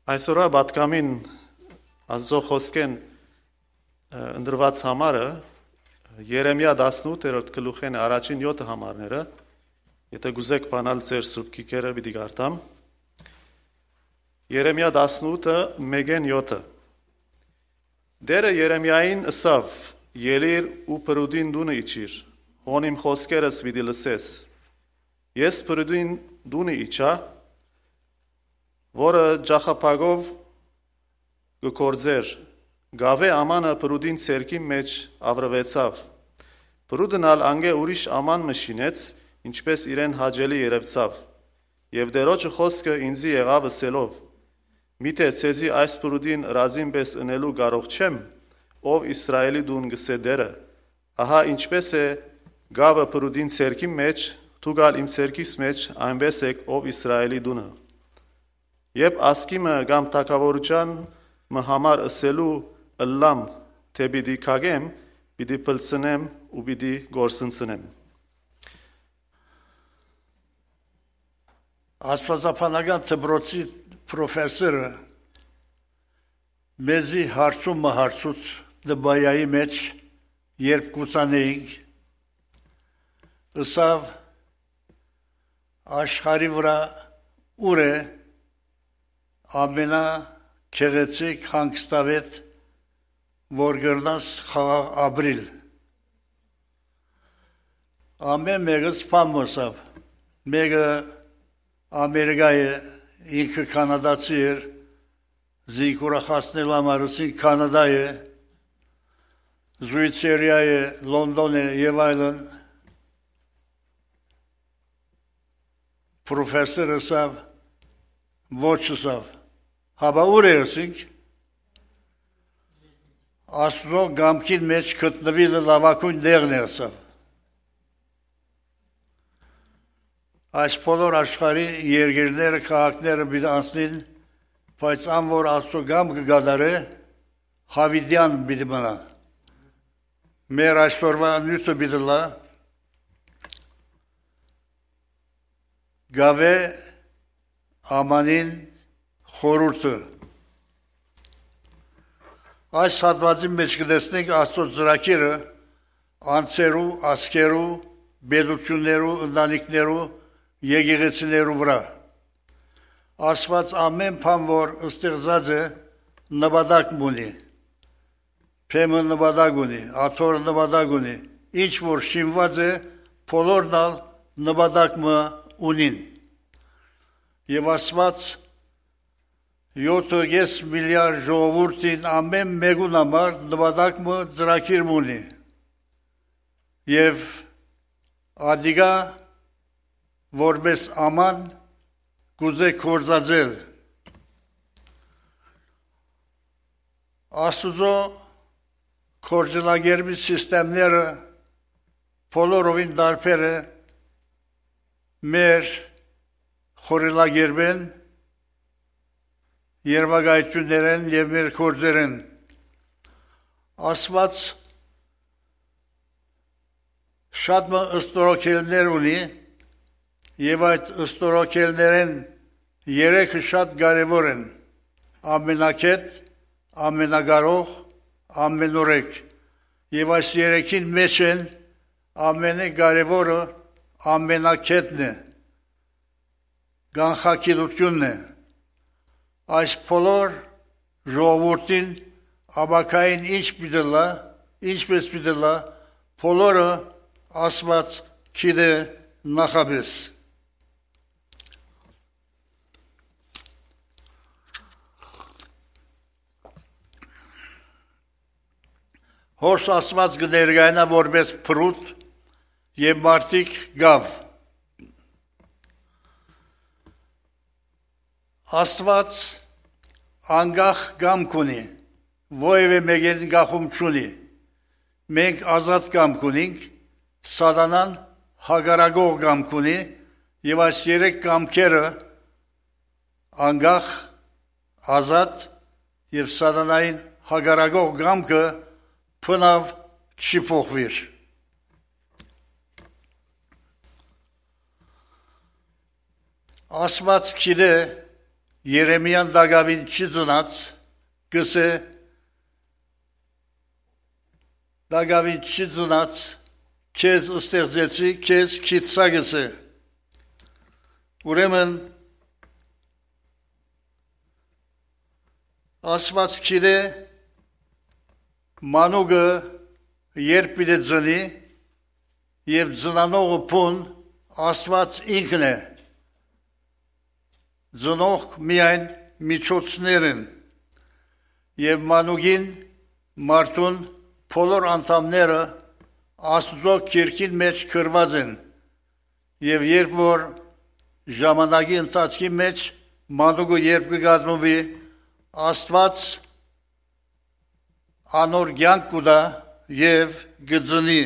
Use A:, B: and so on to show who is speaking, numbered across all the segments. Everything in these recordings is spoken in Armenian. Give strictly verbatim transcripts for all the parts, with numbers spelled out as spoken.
A: Այսօրվա պատգամին Աստծո խոսքեն ընդրված համարը Երեմիա տասնութերորդ գլուխեն առաջին յոթ համարները, եթե գուզեք բանալ ձեր սուրբ գիրքերը պիտի կարդամ։ Երեմիա տասնութը մեկեն յոթը։ Դերը Երեմիային ըսավ. «Ելիր ու պրուդին դունը իջիր, հոն իմ խոսքերս պիտի լսես։ Ես պրուդին դունը իջա, որը ջախապագով գկործեր, գավե ամանը պրուդին ցերկի մեջ ավրվեցավ։ Պրուդն ալ անգե ուրիշ աման մշինեց, ինչպես իրեն հաջելի երևցավ, եւ դերոջը խոսքը ինձի եղավ ըսելով. միթե ցեզի այս պրուդին ռազին պես ընելու կարող չեմ, ով Իսրայելի դուն գսե դերը, ահա ինչպես է գավը պրուդին ցերկի մեջ, թուգալ իմ ցերկիս մեջ, այնպես է ով Իսրայելի դունը։ Եբ ասկիմը գամ թակավորության մը համար ըսելու ըլլամ, թե պիտի քագեմ, պիտի փլցնեմ ու պիտի գործընծնեմ։
B: Աստվածապանական դպրոցի պրոֆեսորը մեզի հարցում մը հարցուց դբայայի մեջ, երբ կուսանեինք, ըսավ աշխարի վրա ուր է ամենա քեղեցիկ հանգստավետ, որ գրնաս խաղաղ ապրիլ։ Ամեն մեկս պամ մսավ, մեկը Ամերիկայի ինքը կանադացի էր, զինք ուրախացնել ամարուսին Կանադա է, Զուիցերիա է, Լոնդոն է և այլն, պրոֆեսոր ըսավ, ոչ ըսավ, հաբա ուր է ըսինք, Աստծո գամքին մեջ գտնվելը լավագույն տեղն է ըսավ։ Այս բոլոր աշխարհի երկրները, քաղաքները պիտի անցնին, բայց ան որ Աստծո գամքը կգադարե, հավիտյան պիտի մնա։ Մեր այսօրվա նյութը պիտի լա, գավե ամանին խորհուրդը։ Այս հատվածի մեջ կտեսնենք Աստծո ծրագիրը անձերու, ազգերու, պետություններու, ընտանիքներու, եկեղեցիներու վրա։ Աստված ամեն բան, որ ստեղծած է, նպատակ ունի։ Փեմը նպատակ ունի, աթոռը նպատակ ունի, ինչ որ շինված է, բոլորն ալ նպատակ ունին։ Եվ Աստված յոթ միլիարդ ժողովուրդին ամեն մեկուն համար նպատակ ծրագիր ունի։ Եվ ադիգա որպես աման գուզե կործածել։ Աստուծո կորձելագերմի սիստեմները բոլորովին դարբեր է մեր խորելագերբեն, երվագայություններեն և մեր կորձերեն։ Աստված շատ մը ըստորոքելներ ունի, և այդ ըստորոքելներեն երեքը շատ կարևոր են, ամենակետ, ամենագարող, ամենուրեք, և այս երեքին մեջ են ամենը կարևորը ամենակետն է, գանխակիրությունն է, այս բոլոր ժողովուրդին ապակային ինչ պիտի լա, ինչպես պիտի լա, բոլորը Աստված գիտե նախապես։ Հորս Աստված կներկայանա որպես փրուտ և մարդիկ գավ։ Աստված անգախ կամք ունի, որևէ մեկին գախում չունի։ Մենք ազատ կամք ունենք, Սատանան հակառակող կամք ունի, և այս երեք կամքերը անգախ, ազատ և սատանային հակառակող կամքը բնավ չի փոխվիր։ Աստված գիտե Երեմիան դագավին չծնած, գսե, դագավին չծնած, քեզ ստեղծեցի, քեզ քիծա գսե։ Ուրեմն, ասված քիրե, մանուգը երբ պիտե ձնի, և ձնանողը պուն ասված ինքն է, ձնող միայն միջոցներն և մանուգին մարդուն բոլոր անդամները Աստծո քիրքին մեջ քրված են և երբ որ ժամանակի ընթացքի մեջ մանուգը երբ կգազմվի Աստված անոր կյանք կուտա և կձնի։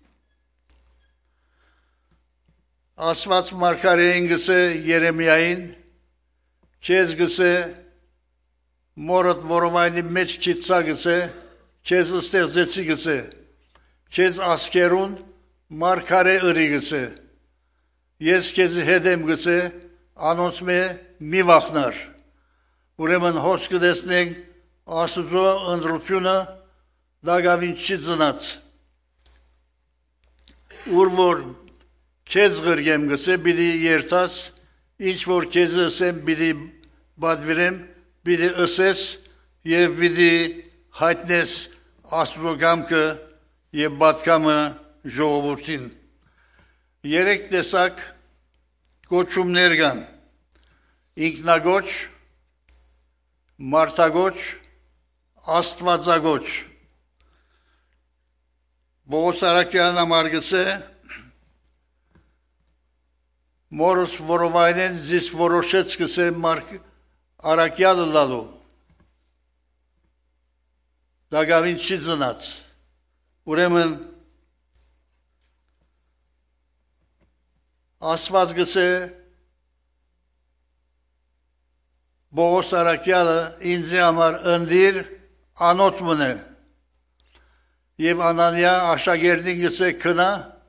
B: Աստված մարգարեին գսե Երեմիային, քեզ գսե մորդ որովայնի մեջ քիծա գսե, քեզ ստեղծեցի գսե, քեզ ասկերուն մարգարե ըրի գսե, ես քեզ հետ եմ գսե, անոնց մե մի վախնար։ Ուրեմն հոս կտեսնենք Աստծո ընտրությունը դագավին չի ծնած։ Ուր որ քեզ գրգեմ գսե, պիտի երթաս, ինչ որ քեզ ասեմ, պիտի բադվիրեմ, պիտի ասես և պիտի հայտնես Աստծո կամքը և պատգամը ժողովրդին։ Երեք տեսակ կոչումներ կան. ինքնագոչ, մարդագոչ, աստվածագոչ։ Պողոս Արաքյալն համար գսե, մորս որովայնեն զիս որոշեց գսե Արաքյալը լալու, դագավին չի ծնած։ Ուրեմն Աստված գսե Պողոս Արաքյալը ինձի համար ընդիր անոթ մնե և Անանիա աշակերտին գսե քնա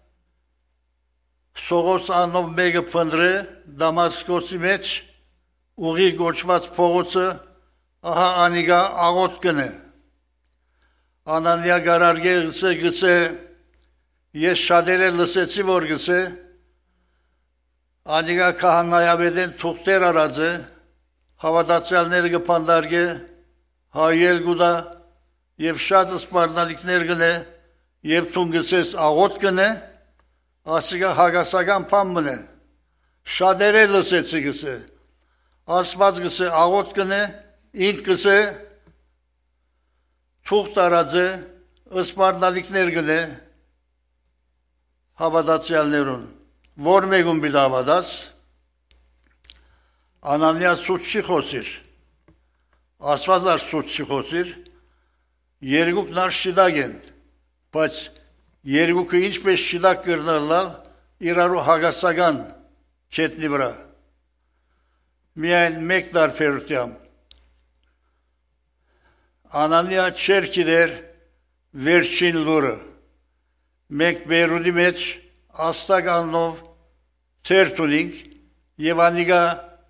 B: Սողոս անով մեկը փնտրե Դամասկոսի մեջ ուղի գոչված փողոցը ահա անիգա աղոտ կնե։ Անանիա գարարգե գսե գսե ես շատերը լսեցի որ գսե անիգա քահանայապետեն թուղթեր արած է հավատացյալները կփանդարգե հայել գուտա և շատ սպառնալիքներ գնե և թուն գսես աղոտ գնե ասիկա հագասական պան մնե շատերը լսեցի գսե Աստված գսե աղոտ գնե ինք գսե թուղթ արած է սպառնալիքներ գնե հավատացյալներուն որ մեկում պիտի հավատաս Անանիա սուտ չի խոսիր, Աստված ար սուտ չի խոսիր, երկուքն ար շիդակ են, բայց երկուքը ինչպես շիդակ կրնալալ իրարու հագասական կետնի վրա։ Միայն մեկ տարբերությամբ Անանիա չեր գիտեր վերջին լուրը, մեկ Բեյրութի մեջ Աստակ աննով թերթ ունենք և անիգա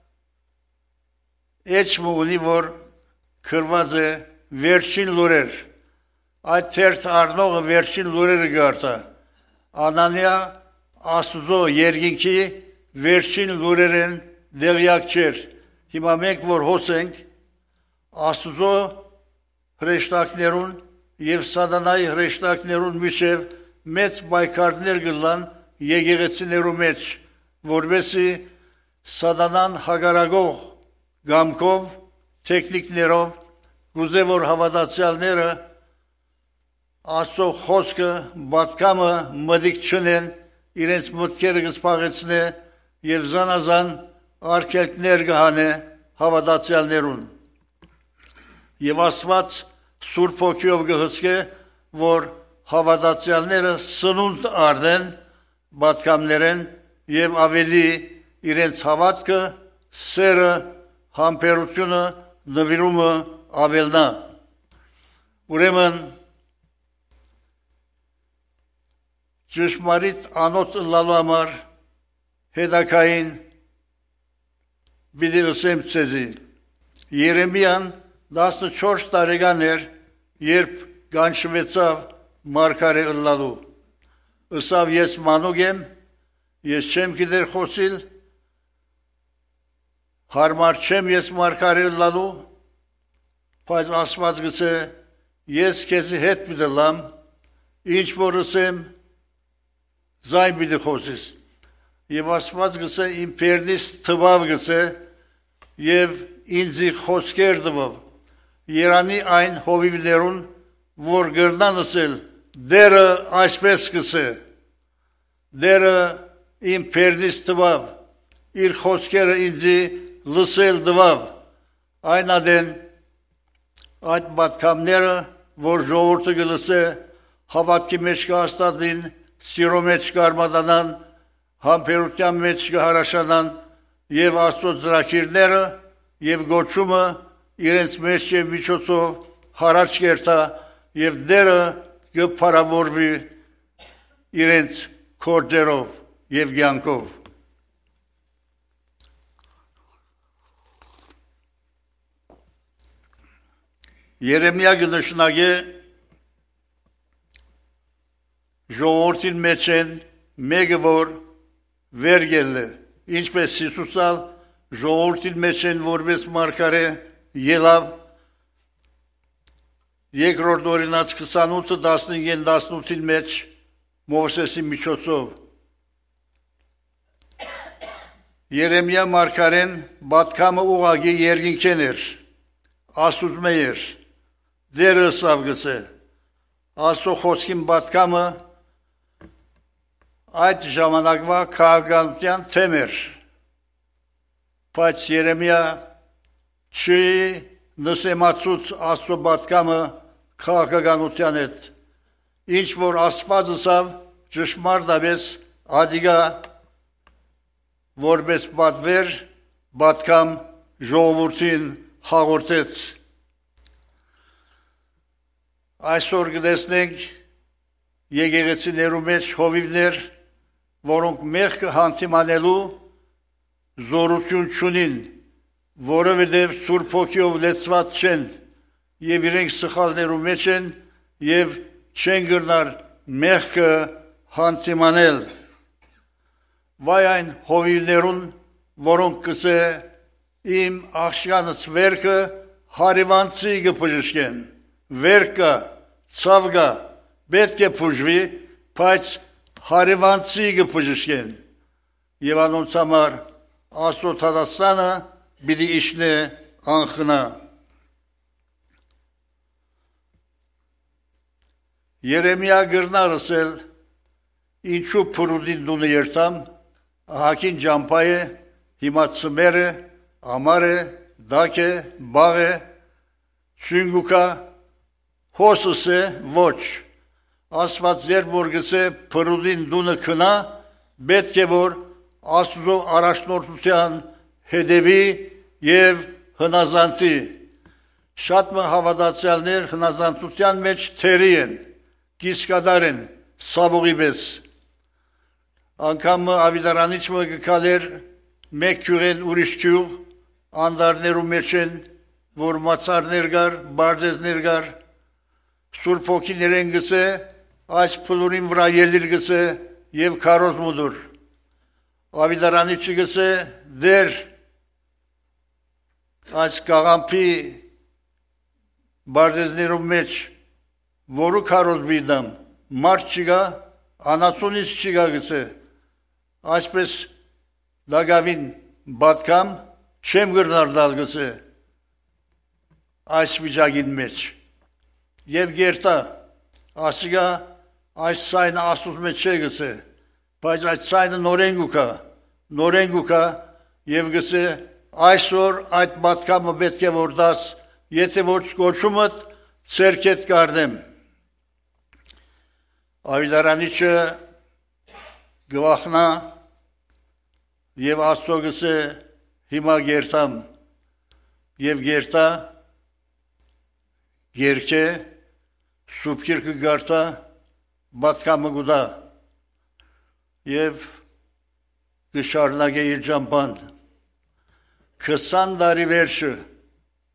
B: Էջմ ունի, որ քրված է վերջին լուրեր, այդ թերթ առնողը վերջին լուրերը գարտա, Անանիա Աստուծո երկինքի վերջին լուրերեն դեղյակ չեր, հիմա մենք որ հոսենք Աստուծո հրեշտակներուն և սատանայի հրեշտակներուն միջև մեծ բայկարներ գլան եկեղեցիներու մեջ, որովհետեւ սատանան հագարագող գամքով, տեխնիկներով, գուզե որ հավատացյալները Աստծո խոսքը, պատգամը մտիկ չունեն, իրենց մտքերը կսպաղեցնե և զանազան արգելքներ կհանե հավատացյալներուն։ Եվ Աստված Սուրբ Հոգիով կհսկե, որ հավատացյալները սնունդ արդեն պատգամներեն և ավելի իրենց հավատքը, սերը, համբերությունը, նվիրումը ավելնա։ Ուրեմն ճշմարիտ անոթ լալու համար հետակային պիտի ասեմ ցեզի Երեմիան տասնչորս տարեկան էր, երբ գանչվեցավ մարգարե ըլլալու։ Ըսավ ես մանուկ եմ, ես չեմ գիտեր խոսիլ, հարմար չեմ ես մարգարե ըլլալու, բայց Աստված գսե ես քեզի հետ պիտի լամ, ինչ որ ասեմ, զայն պիտի խոսիս։ Եվ Աստված գսե իմ պերնից թվավ գսե եւ ինձի խոսքեր տվավ։ Երանի այն հովիվներուն, որ գրնան ասել, դերը այսպես գսե, դերը իմ պերնից տվավ, իր խոսքերը ինձի լսել տվավ։ Այն ադեն այդ պատկամները, որ ժողովուրդը գլսե, հավատքի մեջ կհաստատին, սիրո մեջ կարմատանան, համբերության մեջ կհարաշանան եւ Աստծո ծրագիրները եւ գոչումը իրենց մեջ եւ միջոցով հարաճ կերտա եւ դերը կփարավորվի իրենց կորձերով եւ կյանքով։ Երեմիա գնշնագե ժողովրդին մեջ են մեկը որ վերգել է, ինչպես Հիսուսալ ժողովրդին մեջ են որպես մարգարե ելավ երկրորդ օրինաց քսանութը տասնհինգ տասնութին մեջ Մովսեսի միջոցով։ Երեմիա մարգարեն պատկամը ուղագի երկինքեն էր, ասում էր, դերը սավ գսե, Աստծո խոսքին պատկամը այդ ժամանակվա քաղաքականության թեմ էր, բայց Երեմիա չի նսեմացուց Աստծո պատկամը քաղաքականության հետ, ինչ որ Աստված ասավ ճշմարտապես ադիգա որպես պատվեր պատկամ ժողովրդին հաղորդեց։ Այսօր կտեսնենք եկեղեցիներու մեջ հովիվներ, որոնք մեղքը հանդիմանելու զորություն չունին, որովհետև Սուրբ Հոգիով լեցված չեն եւ իրենք սխալներու մեջ են եւ չեն գնար մեղքը հանդիմանել։ Վայ այն հովիվներուն, որոնք կսե իմ աղջկանս վերքը հարիվանցի կփժշկեն, վերքը ցավգա պետք է փուժվի, բայց հարիվանցի կփժշկեն եւ անոնց համար Աստծո ցածանը պիտի իշնե անխնա։ Երեմիա գրնար ասել ինչու փրուդին դունը երտամ, ահագին ջամփա է, հիմա ծմեր է, ամար է, դակ է, բաղ է, շինգուկա, հոսս է, ոչ։ Աստված ձեր որ գսե փրուդին դունը քնա, պետք է որ Աստծո առաջնորդության հետևի եւ հնազանդի։ Շատ մը հավատացյալներ հնազանդության մեջ թերի են, կիսկադար են, սավողի պես։ Անգամ ավիդարանիչ մը գկալեր մեկ քյուրեն ուրիշ քյուր, անդարներու մեջ են, որ մացարներ գար, բարձեզներ գար, Սուրբ Հոգիներեն գսե, այս փլուրին վրա ելիր գսե եւ քարոզ մուդուր։ Ավիդարանիչը գսե դեր այս կաղամփի բարձեզներու մեջ որու քարոզ բիդամ մարդ չգա, անացունից չգա գսե, այսպես դագավին բատկամ չեմ գրնար դալ գսե, այս վիճակին մեջ, և գերտա, ասիգա այս սայնը ասուս մեջ չէ գսե, բայց այս սայնը նորենգուկա, նորենգուկա և գսե այսօր այդ բատկամը պետք է որ դաս, եթե ոչ կոչումըտ ծերքետ կարդեմ։ Ավիդարանիչը գվախնա և Աստծո գսե հիմա գերտամ և գերտա գերքե սուպքիրկը գարտա բատկամը գուդա և գշարնագե իր ճամպան քսան դարի վերջը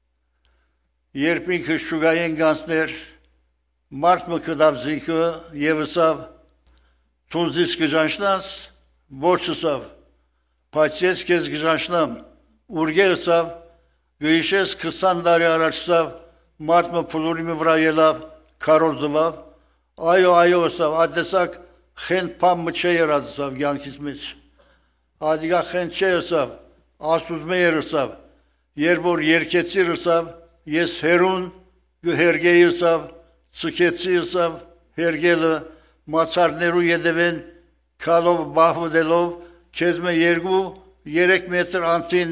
B: երբ ինքը շուգային գանցներ, մարդ մը կդավ զինքը և ըսավ, թունզիս կժանշնաս, ոչ ըսավ, բայց ես կեզ կժանշնամ, ուրգե ըսավ, գիշես քսան տարի առաջ ըսավ, մարդ մը փլուրի մը վրա ելավ, քարոզ դվավ, այո, այո ըսավ, ատեսակ խենդ պամ մը չէ երած ըսավ, գյանքիս մեջ, ադիգա խենդ չէ ըսավ, ասուզ մե էր ըսավ, երբ որ երկեցիր ըսավ, ես հերուն գհերգեի ըսավ, ծկեցի ըսավ, հերգելը, մացարներու ետևեն, կալով բահվդելով, քեզ մը երկու, երեք մետր անտին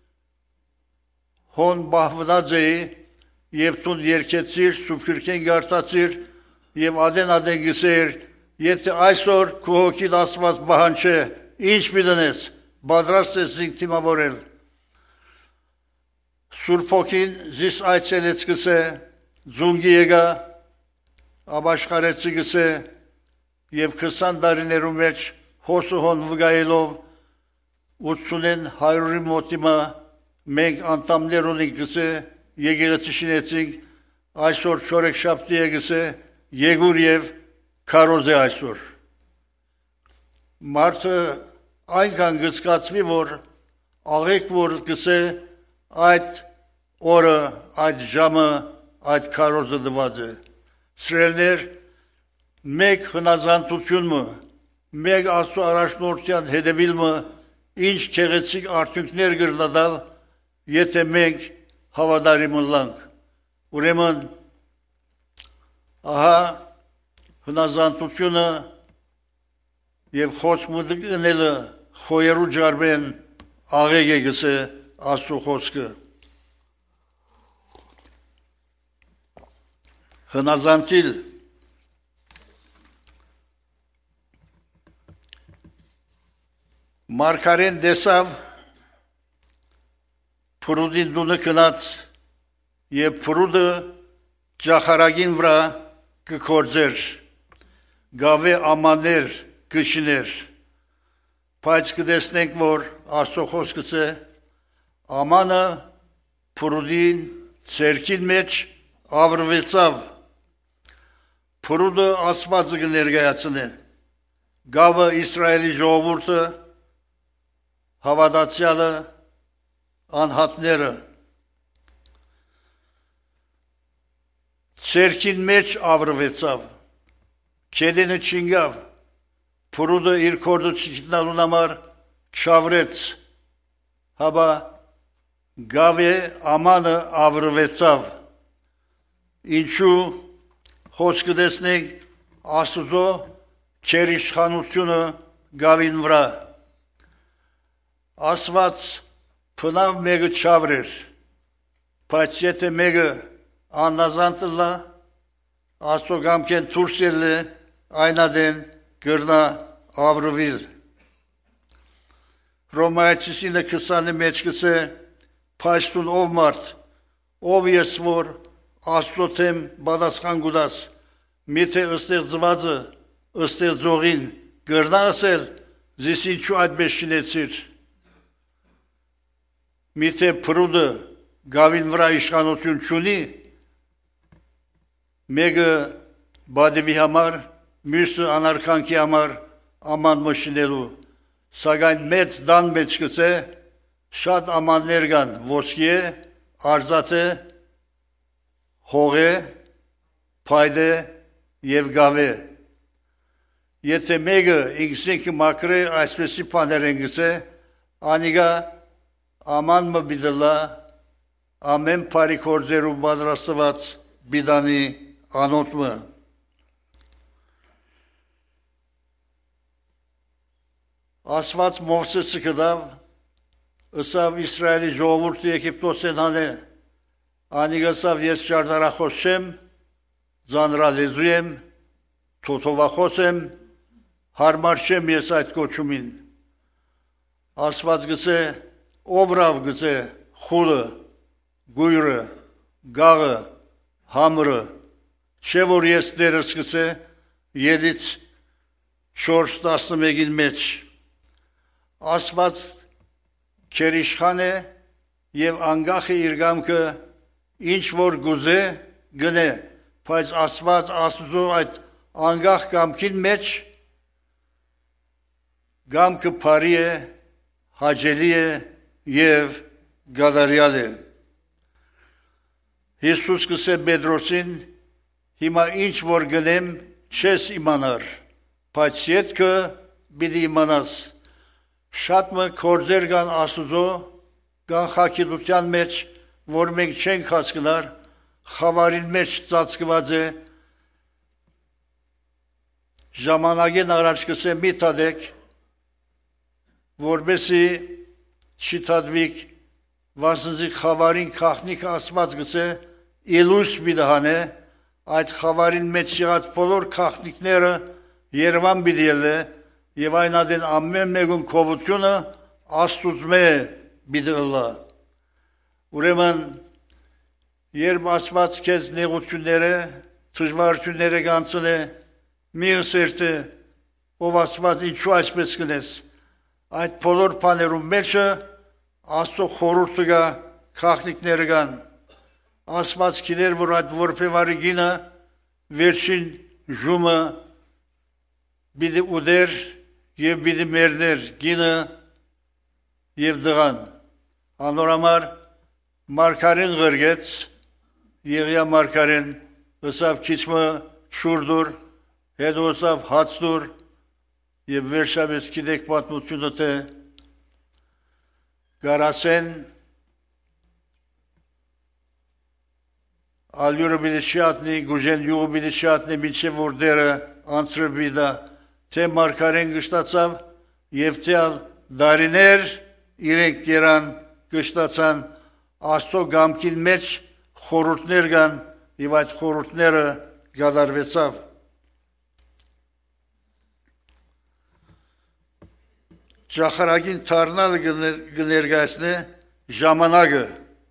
B: հոն բահվդած էի, և տուն երկեցիր, սուպքրքեն գարտացիր, և ադեն ադեն գսեր, եթե այսօր քու հոգիդ ասված բահան չէ, ինչ պիտենես, բադրաստ ես ինք թիմավորել, Սուրբ հոգին զիս այցելեց գսե, ձունգի եկա, աբաշխարեցի գսե, և քսան տարիներու մեջ հոսը հոն վգայելով, ութսունեն հայրուրի մոտիմա, մենք անտամներ ունենք գսե, եկեղեցի շինեցինք, այսօր չորեք շաբթի է գսե, եգուր և քարոզ է այսօր։ Մարդը այնքան գծկացվի, որ աղեք որ գսե, այդ օրը, այդ ժամը, այդ քարոզը դված է։ Սրելներ, մեկ հնազանդություն մը, մեկ աստու առաջնորդյան հետևիլ մը, ինչ քեղեցիկ արդյունքներ գրնադալ, եթե մենք հավադարի մնլանք։ Ուրեմն, ահա հնազանդությունը և խոսք մուդիկ ընելը խոյերու ջարմեն աղեկ է գսե աստու խոսքը։ Հնազանդիլ Մարգարեն դեսավ փրուդին դունը կնած և փրուդը ճախարագին վրա կքործեր, գավե ամաներ կշիներ, բայց կդեսնենք, որ աստու խոսքս է, ամանը փրուդին ցերքին մեջ ավրվեցավ, փրուդը ասվածը կներկայացնե, գավը Իսրայելի ժողովուրդը, հավատացյալը, անհատները, ցերքին մեջ ավրվեցավ, քեդենը չինգավ, փրուդը իր կորդը չիտնալուն համար չավրեց, հաբա գավե ամանը ավրվեցավ, ինչու խոսքը դեսնենք աստուծո քերիշխանությունը գավին վրա, ասված փնավ մեկը չավրեր, բայց եթե մեկը աննազանդ լա, աստո գամքեն դուրս ելը այնադեն գրնա ավրվիլ։ Ռոմայացիսինը քսանը մեջ կսե, փայստուն ով մարդ, ով ես որ աստծո թեմ բադասխան գուդաս, միթե ըստեղծվածը, ըստեղծողին գրնա ասել, զիս ինչու այդպես շինեցիր։ Միթե փրուդը գավին վրա իշխանություն չունի, մեկը բադևի համար, մյուսը անարքանքի համար աման մշինելու, սակայն մեծ դան մեջ կսե, շատ ամաններ կան, ոսկի է, արծաթ է, հող է, փայտ է և գավ է։ Եթե մեկը ինքսինքը մակրե այսպեսի բաներ են գսե, անիգա աման մը բիդլա, ամեն բարի գործերու պատրաստված բիդանի անոթ մը։ Ասված Մովսեսը կդավ, ըսավ Իսրայելի ժողովուրդը Եգիպտոսեն հանե, անիգասավ ես ճարտարախոս չեմ, ձանրալեզու եմ, թոթովախոս եմ, հարմար չեմ ես այդ կոչումին։ Ասված գսե, ով ռավ գսե, խուրը, գույրը, գաղը, համրը, չէ որ ես դերս գսե, ելից չորս տասնմեկին մեջ։ Ասված քերիշխան է և անգախ է իր գամքը, ինչ որ գուզե գնե, բայց Աստված Աստծո այդ անգախ կամքին մեջ կամքը բարի է, հաճելի է եւ գադարյալ է։ Հիսուս կսե Պետրոսին, հիմա ինչ որ գնեմ չես իմանար, բայց ետքը պիտի իմանաս։ Շատ մը կորձեր կան Աստուծո, կան խաքիլության մեջ, որ մենք չենք հասկնար, խավարին մեջ ծածկված է, ժամանակին առաջ կսե մի թադեք, որբեսի չիթադվիկ, վասնզի խավարին կախնիկ ասված գսե, իլուս բիդահան է, այդ խավարին մեջ եղած բոլոր կախնիկները երվան բիդել է, և այն ադեն ամեն մեկուն կովությունը աստուծմե բիդըլլա։ Ուրեմն, երբ ասված կեզ նեղությունները, թժվարությունները գանցն է, մի ըսերտ է, ով ասված ինչու այսպես կնես, այդ բոլոր պաներում մեջը Աստծո խորհուրդը կա, քաղաքնիկները կան, ասված գիտեր, որ այդ որբևարի գինը վերջին ժումը պիտի ուդեր եւ պիտի մերներ գինը եւ դղան։ Անորամար մարգարեն ղրգեց, Եղիա մարգարեն ըսավ քիչմը շուրդուր, հետո ըսավ հացդուր եւ վերջապես գիտեք պատմությունը թե Գարասեն ալյուրը բիդի շատնի, գուժեն յուղը բիդի շատնի, միջև որ դերը անցրը բիդա, թե մարգարեն գշտացավ և թե ալ դարիներ իրենք երան գշտացան, Աստծո գամքին մեջ խորհուրդներ կան և այդ խորհուրդները գադարվեցավ։ Ճախարագին թարնալը գներգայցնե ժամանակը,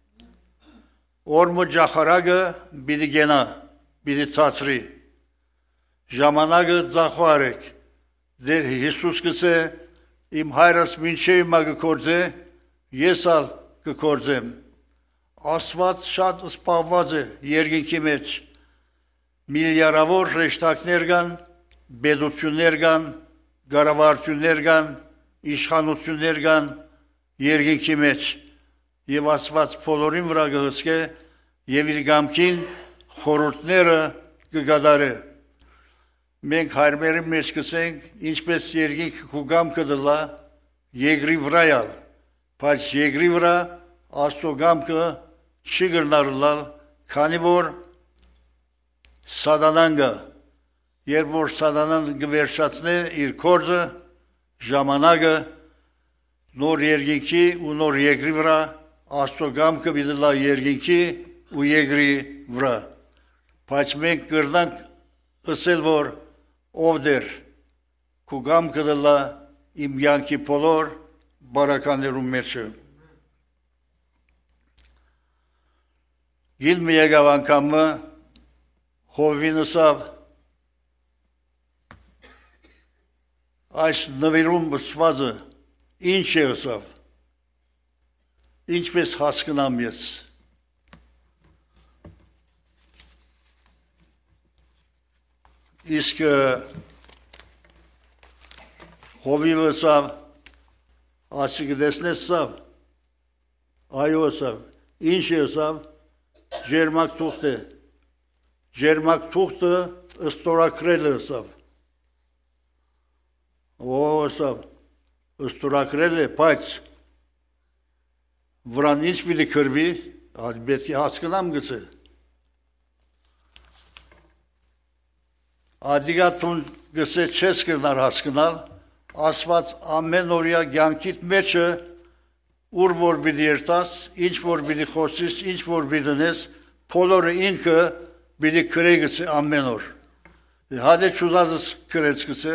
B: օրմը ճախարագը բիդի գենա, բիդի ծացրի, ժամանակը ձախվարեք, դեր Հիսուս կսե, իմ հայրս մինչե իմա կկործե, ես ալ կկործեմ, Աստված շատ սպավված է երկինքի մեջ, միլիարավոր ռեշտակներ կան, բեդություններ կան, գարավարություններ կան, իշխանություններ կան երկինքի մեջ և ասված բոլորին վրա կհսկե և իր գամքին խորհուրդները կգադարե։ Մենք հայրմերի մեջ կսենք, ինչպես երկինքը քու գամքը դլա եգրի վրայալ, բայց եգրի վրա Աստծո գամքը չի գրնարլալ, քանի որ սատանան կա, երբ որ սատանան կվերջացնե իր կորձը, ժամանակը նոր երկինքի ու նոր եգրի վրա Աստծո գամքը բիդլա երկինքի ու եգրի վրա, բայց մենք կրնանք ըսել, որ ով դեր, քու գամքը դլա իմ յանքի բոլոր բարականներում մեջը։ Գիլմը եկավ անգամը, հովին ըսավ, այս նվիրում բսվածը ինչ է ըսավ, ինչպես հասկնամ ես։ Իսկ հովիվը ըսավ, ասի կտեսնես ըսավ, այո ըսավ, ինչ է ըսավ, ջերմակ թուղթ է, ջերմակ թուղթը ստորակրել է ըսավ, Ո ըսավ, ստորակրել է, բայց վրան ինչ պիտի կրվի, պետք է հասկնամ գցե։ Ադիգա տուն գսե չես կրնար հասկնալ, ասված ամեն օրյա կյանքիդ մեջը ուր որ պիտի երթաս, ինչ որ պիտի խոսիս, ինչ որ պիտի դնես, բոլորը ինքը պիտի կրե գցե ամեն օր։ Հադե չուզածս կրեց գցե,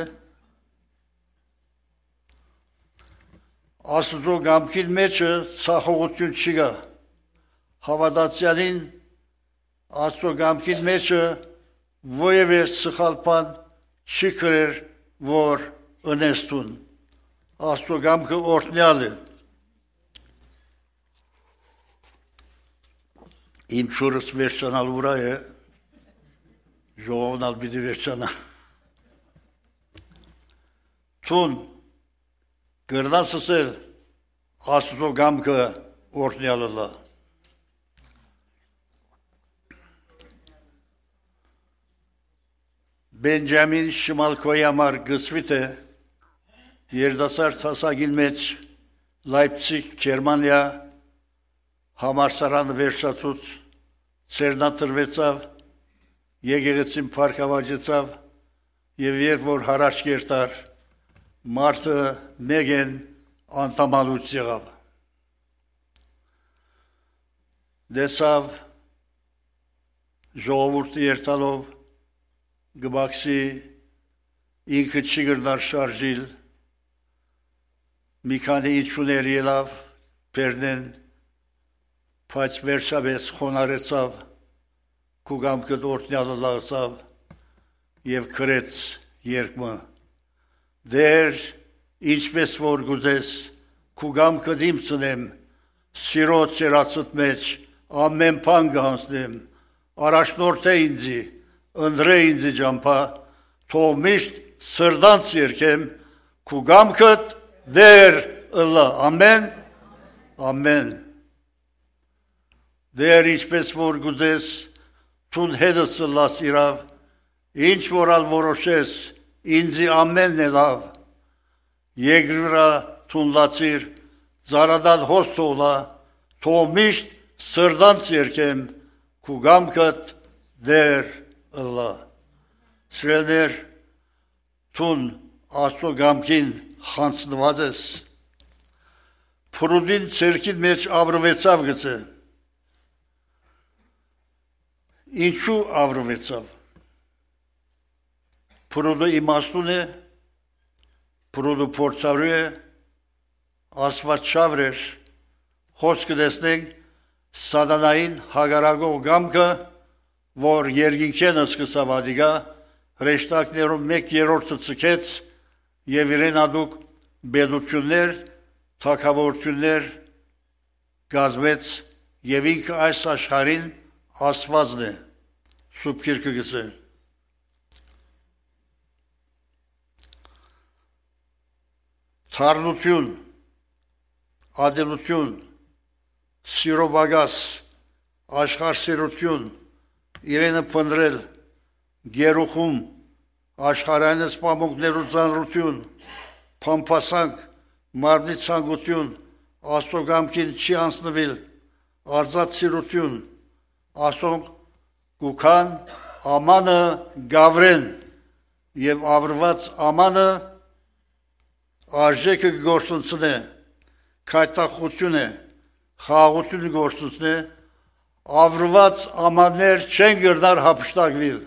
B: Աստծո գամքին մեջը ցախողություն չի գա, հավատացյալին Աստծո գամքին մեջը ովևէ սխալ բան չի կրեր, որ ընեստուն, Աստծո գամքը օրհնյալ է։ իմ չորս վերջանալ ուրա է, ժողովնալ բիդի վերջանա։ Թուն գրնաս ասել Աստծո գամքը օրհնյալը։ Բենջամին Շմալկոյի համար գծվիտ է երդասարդ հասագին մեջ Լայպցիգ, Գերմանիա համալսարանը վերջացուց ծերնատրվեցավ, եկեղեցին փառքավաճեցավ եւ երբ որ հարաճ կերտար մարդը մեգեն անդամալուց եղավ։ Դեսավ ժողովուրդը երթալով գբաքսի ինքը չի գրնար շարժիլ, մի քանի իջուներ ելավ, պերնեն, բայց վերջապես խոնարեցավ, կուգամքդ օրտնյալը լաղցավ և կրեց երկմը։ Դեր, ինչպես որ գուզես, կուգամքդ իմ ծնեմ, սիրոտ ծերացըտ մեջ, ամեն պան գանցնեմ, առաջնորդ է ինձի, ընդրե ինձի ճամփա, թող միշտ սրդանց երկեմ, կուգամքդ դեր ըլլա, ամեն, ամեն։ Դեր ինչպես որ գուզես, թուն հետս ըլլաս իրավ, ինչ որ ալ որոշես, ինձի ամենն է լավ, երկրվրա թուն լացիր, զարադալ հոս թողլա, թող միշտ սրդանց երկեմ, կուգամքդ դեր ըլլա։ Սրելներ, թուն Աստծո գամքին հանցնված ես, փրուդին ցերքին մեջ ավրվեցավ գծե։ Ինչու ավրվեցավ։ Փրուդը իմաստուն է, փրուդը փորձառու է, Աստված շավր էր, հոսքը տեսնենք սատանային հագարագող գամքը, որ երկինքեն սկսավ ադիգա, հրեշտակներում մեկ երորդը ծկեց և իրեն ադուկ բեդություններ, թագավորություններ գազմեց և ինքը այս աշխարհին Աստվածն է, Սուրբ Գիրքը գծե։ Թարնություն, ադելություն, սիրոբագաս, աշխարհսիրություն, իրենը փնտրել, գերուխում, աշխարհային սպամունքներու ծանրություն, փամփասանք, մարմնի ցանկություն, Աստծո գամքին չի անցնվել, արծաթ սիրություն, ասոնք գուքան ամանը գավրեն և ավրված ամանը արժեքը գործունցն է, քայտախություն է, խաղաղություն գործունցն է, ավրված ամաններ չեն գրնար հապշտակվիլ։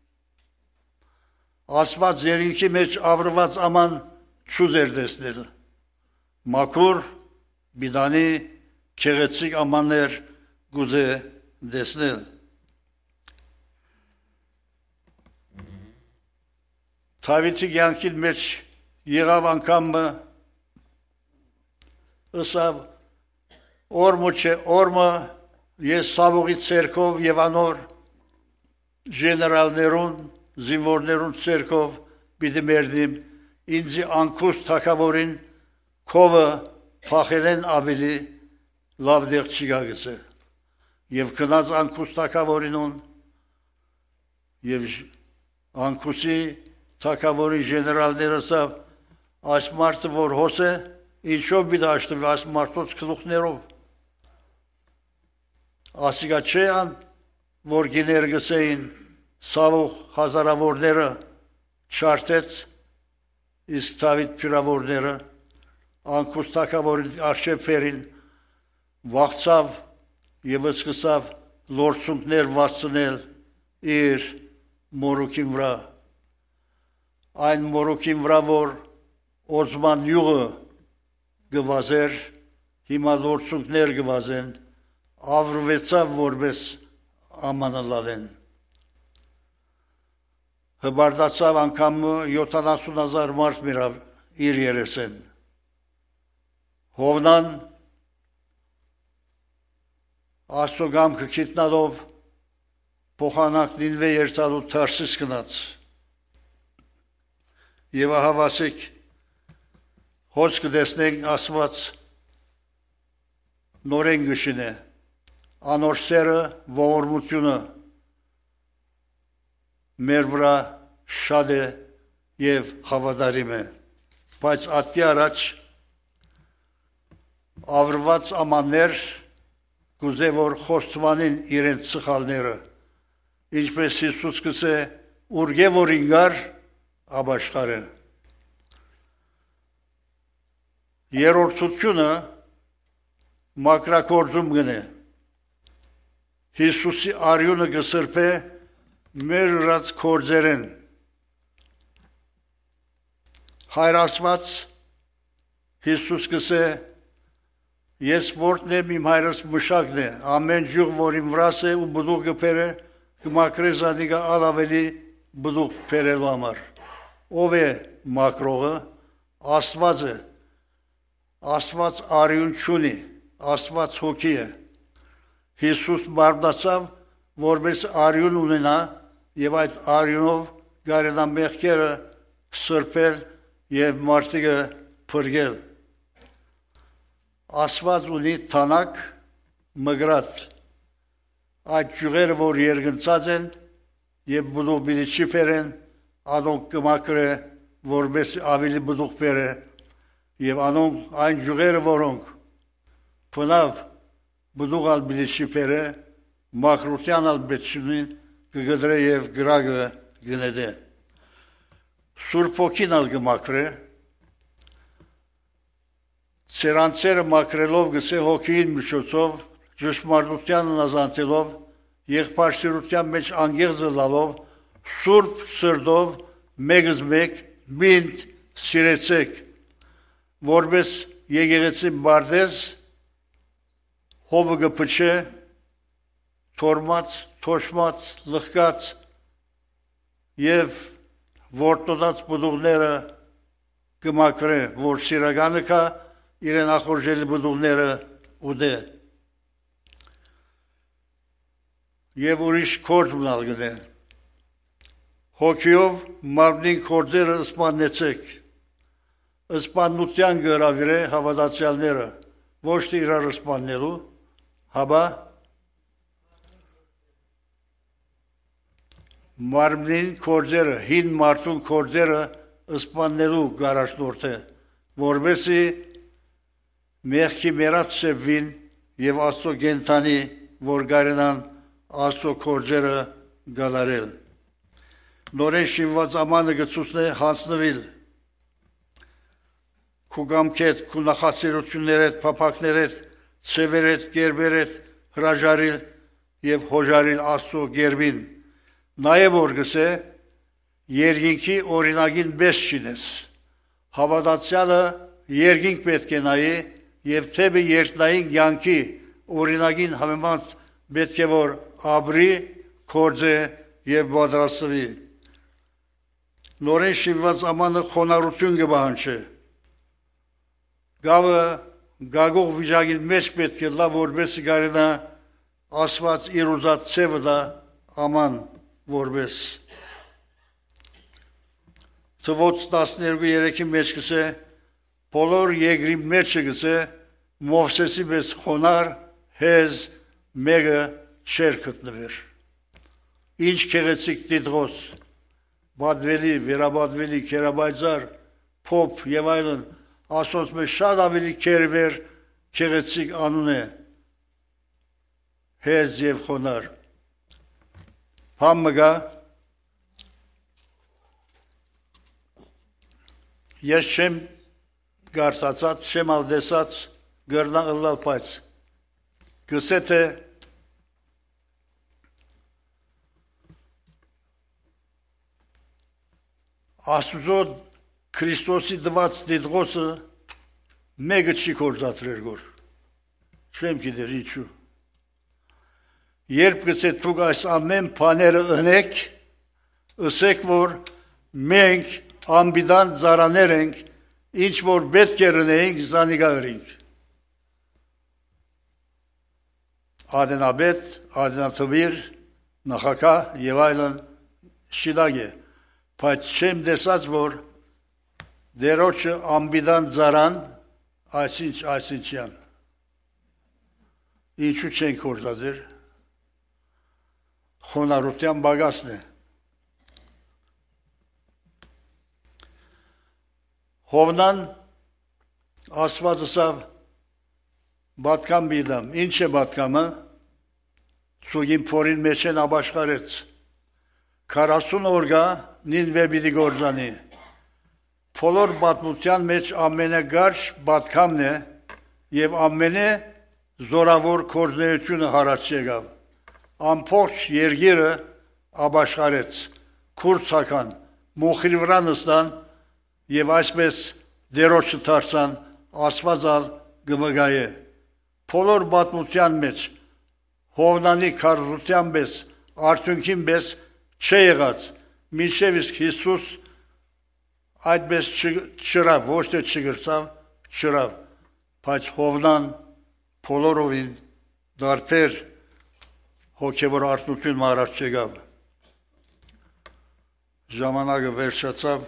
B: Աստված երկինքի մեջ ավրված աման չուզեր տեսնել։ Մաքուր, բիդանի, քեղեցիկ ամաններ գուզե տեսնել։ Դավիթի կյանքին մեջ եղավ անգամը ըսավ օրմը չէ օրմը ես Սավողի ցերկով և անոր ժեներալներուն, զինվորներուն ցերկով պիտի մերնիմ, ինձի անկուս թագավորին քովը փախելեն ավելի լավ դեղ չի գագծե։ Եվ գնաց անկուս թագավորինուն և անկուսի թագավորի ժեներալները ասավ, այս մարդը որ հոս է, ինչով պիտի աշտվի այս մարդոց գլուխներով։ Ասիկա չէ ան, որ գիներ գսեին Սավող հազարավորները չարտեց, իսկ Դավիթ փյուրավորները անկուս թագավորին արշև փերին վախցավ և սկսավ լորցունքներ վարձնել իր մորուքին վրա։ Այն մորուքին վրա, որ օզման յուղը գվազեր, հիմա լորցունքներ գվազեն, ավրվեցավ որպես ամանալալեն։ Հբարդացավ անգամը յոթանասուն հազար մարդ միրավ իր երեսեն։ Հովնան Աստծո գամքը գիտնալով փոխանակնին վե երթալու Թարսիս գնաց։ Եվ ահավասիկ հոչ կդեսնենք Աստված նորեն գշին է, անոր սերը ողորմությունը մեր վրա շատ է և հավատարիմ է, բայց ատկի առաջ ավրված ամաններ գուզե որ խոստովանին իրենց սխալները, ինչպես Հիսուս կսե ուրգե որ ինգար աբաշխարը։ Երորդությունը մակրակորձում գնե, Հիսուսի արյունը գսրպե մեր ուրած կորձերեն, Հայր Աստված Հիսուս կսե ես որդն եմ իմ հայրս մշակն է, ամեն ջուղ որ իմ վրաս է ու բդուղ գպերը կմակրե զանիգա ալ ավելի բդուղ պերելու համար։ Ով է մակրողը, Աստված է, Աստված արյուն չունի, Աստված հոգի է։ Հիսուս մարմնացավ, որպես արյուն ունենա և այդ արյունով գարենա մեղքերը սրբել և մարդիկը փրկել։ Աստված ունի թանակ մգրատ, այդ ջուղերը, որ երգնցած են և բդուղ բիլի չի պերեն, անոնք կմակրե, որպես ավելի բդուղ պերը և անոնք այն ջուղերը, որոնք պնավ բդուղ ալ բիլի չի պերը, մակրության ալ բեցունին կգդրե և գրագը գնեդե։ Սուրբ ոգին ալ կմակրե, Սերանցերը մակրելով գսե հոգին միջոցով, ճշմարտությանն ազանցելով, եղբայրսիրության մեջ անգեղձը լալով, սուրբ սրդով մեկыз մեկ մինտ սիրեցեք, որպես եկեղեցին բարդես, հովը գպչե, թորմած, թոշմած, լխկած և որտոդած բդուղները կմակրե, որ սիրագանը կա, իրեն ախորժելի բդուղները ուդե և ուրիշ կորձ մնալ գնե։ Հոգիով մարմնին կորձերը ըսպանեցեք, ըսպանության գրավիրե հավատացյալները, ոչ թե իրար ըսպաննելու, հաբա մարմնին կորձերը, հին մարդուն կորձերը ըսպաննելու գարաշնորդ է, որբեսի մեղքի մերած շևվին և Աստծո գենթանի, որ գարենան Աստծո կորձերը գալարել։ Նորեն շինված ամանը գծուսն է հանցնվիլ, քու գամքետ, քու նախասիրություններետ, պապակներետ, ծևերետ, գերբերետ, հրաժարիլ և հոժարիլ Աստծո գերբին, նաև որ գսե, երկինքի օրինագին բես չինես, հավատացյալը երկինք պետք է նայի և թեպը երկնային կյանքի օրինագին համեմատ պետք է որ ապրի, կործե և պատրաստվի։ Նորեն շինված ամանը խոնարհություն կպահանջի։ Գավը գագող վիճակի մեջ պետք է լա, որպես կարենա Աստված իր ուզած ցևը դա աման որպես։ Թվոց տասներկու երեքի մեջ կսե բոլոր երկրի մեջը գսե Մովսեսի պես խոնար հեզ մեկը չեր գտնվեր։ Ինչ գեղեցիկ Տիդղոս, բադվելի, վերաբադվելի, կերաբայձար, փոփ և այլն, Աստծոց մեջ շատ ավելի կերվեր գեղեցիկ անուն է, հեզ և խոնար։ Համը գա, ես չեմ գարսացած, չեմ ալդեսած, գրնա ըլլալ պայց, գսե թե Աստուծո Քրիստոսի դված դիտղոսը մեկը չի կործատրեր գոր, չեմ գիտեր ինչու, երբ գսե թուկ այս ամեն պաները ընեք, ըսեք որ մենք ամբիդան զարաներ ենք, ինչ որ պետք է ռնեինք զանիգա ըրինք։ Ադենաբեդ, ադենաթվիր, նախակա եւ այլն շիդագ է, բայց չեմ դեսած, որ դերոջը ամբիդան ծարան, այսինչ այսինչյան, ինչու չենք կործածեր, խոնարհության բագասն է, Հովնան ասվածսավ բատկամ բիդամ, ինչ է բատկամը, ծուգին փորին մեջ են աբաշխարեց, քառասուն օրգա նինվե բիդի գործանի, փոլոր բատմության մեջ ամենագարշ բատկամն է և ամենե զորավոր կորձնեությունը հարաց եղավ, ամփոքջ երգիրը աբաշխարեց, քուրդ ցական, մոխրի վրա նստան և այսպես դերոջը դարձան ասվածալ գմգայե, փոլոր բատմության մեջ Հովնանի քարոզության պես, արդյունքին պես չէ եղած, մինչև իսկ Հիսուս այդպես չրավ, ոչ թե չգրծավ, չրավ, բայց Հովնան փոլորովին դարբեր հոգևոր արթնություն առաջ եկավ, ժամանակը վերջացավ,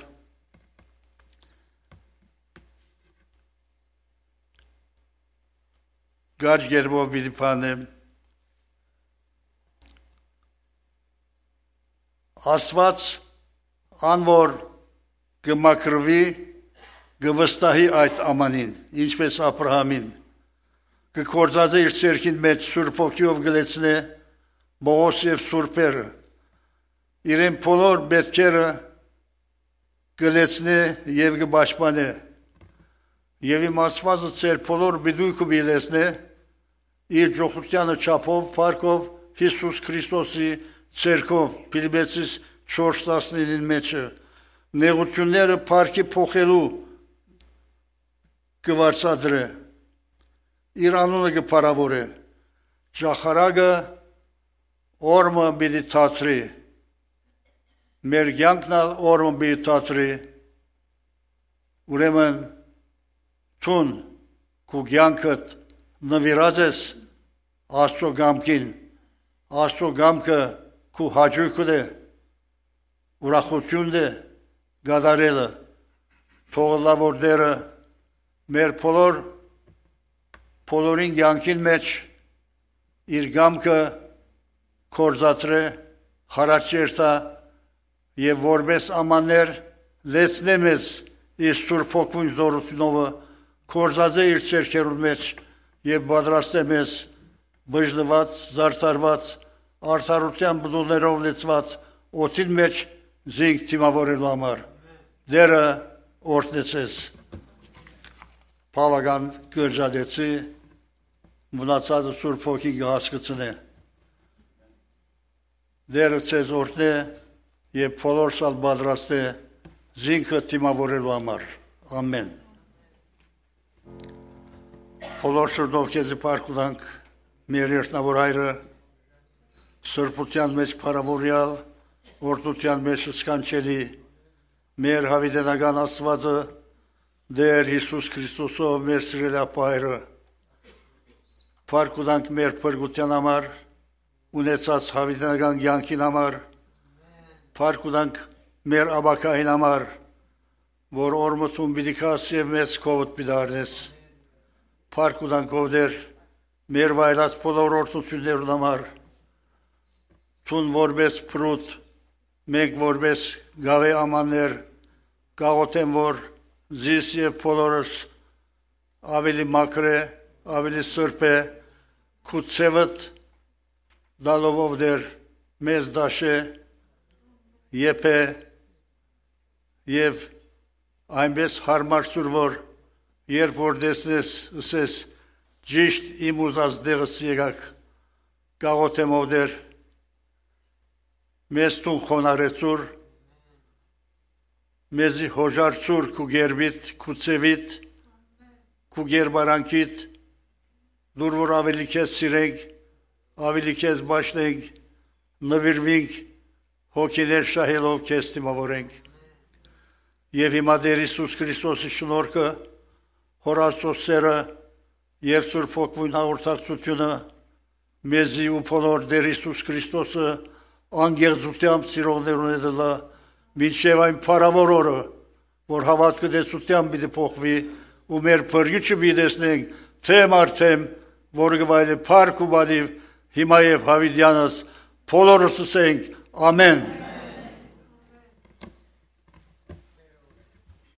B: Գարջ գերբով պիտի պանեմ, Աստված անվոր կմակրվի գվստահի այդ ամանին, ինչպես Աբրահամին, կկործածը իր ցերքին մեջ Սուրբ Հոգիով գլեցնե Բողոս և Սուրբերը, իրեն բոլոր պետքերը գլեցնե և կպաշտպանե, և իմ Աստվածը ձեր բոլոր բիդույքը բիլեցնե, իր ջոխությանը չափով, փառքով Հիսուս Քրիստոսի ցերքով, Փիլիպպեցիս չորս տասնինին մեջը, նեղությունները փառքի փոխելու կվարձադրե, իր անունը կփառավորե, ճախարագը օրմը պիտի թացրի, մեր կյանքն ալ օրմը պիտի թացրի, ուրեմն Թուն քու կյանքդ նվիրած ես Աստծո գամքին, Աստծո գամքը քու հաճույքն է, ուրախությունն է գադարելը, թողլա որ դերը մեր բոլոր բոլորին կյանքին մեջ իր գամքը կործածրե, հարաճերտա և որպես ամաններ լեցնե մեզ իր Սուրբ Հոգուն զորությունովը կործածե իր ցերքերուն մեջ և պատրաստե մեզ բժնված, զարդարված, արդարության բդուներով լեցված օդին մեջ զինք թիմավորելու համար, դերը օրհնեցես, բավական կրճատեցի, մնացածը Սուրբ Հոգին կհասկացնե, դերը ցեզ օրհնե և բոլոր սալ պատրաստե զինքը թիմավորելու համար, ամեն։ Բոլոր շրդով քեզի պարգևենք մեր երտնավոր հայրը, սրբության մեջ փառավորյալ, օրհնության մեջ սքանչելի, մեր հավիտենական Աստվածը, Դեր Հիսուս Քրիստոսով մեր սիրելի ապահայրը, պարգևենք մեր փրկության համար, ունեցած հավիտենական կյանքին համար, պարգևենք մեր աբակային համար, որ օրմություն պիտի քաս և մեզ քովդ պիտի առնես, պարգևենք ով Դեր մեր վայելած բոլոր օրհնություններուն համար, Թուն որպես փրուտ, մենք որպես գավե ամաններ, գաղութեմ որ զիս և բոլորս ավելի մաքր է, ավելի սրբ է, քու ցևդ դալով ով Դեր մեզ դաշե, եփե և այնպես հարմար սուր որ երբ որ դեսնես ըսես ճիշտ իմ ուզած դեղս եկակ գաղութեմ ով Դեր մեզ տուն խոնարեցուր մեզի հոժարցուր քու գերբիտ քու ցևիտ քու գերբարանքիտ դուր որ ավելի քեզ սիրենք ավելի քեզ բաշտենք նվիրվենք հոգիներ շահելով քեզ դիմավորենք եւ հիմա Դեր Հիսուս Քրիստոսի շնորհքը Հոր Աստծո սերը և Սուրբ Հոգուն հաղորդակցությունը մեզի ու բոլոր Տեր Հիսուս Քրիստոսը անգեղծությամբ սիրողներուն հետ լա մինչև այն փառավոր օրը, որ հավատքը դեսությամբ պիտի փոխվի ու մեր փրկիչը պիտի տեսնենք թեմ առ թեմ, որը գվայել է փառք ու բադիվ հիմա եւ հավիտյանս բոլորս ասենք ամեն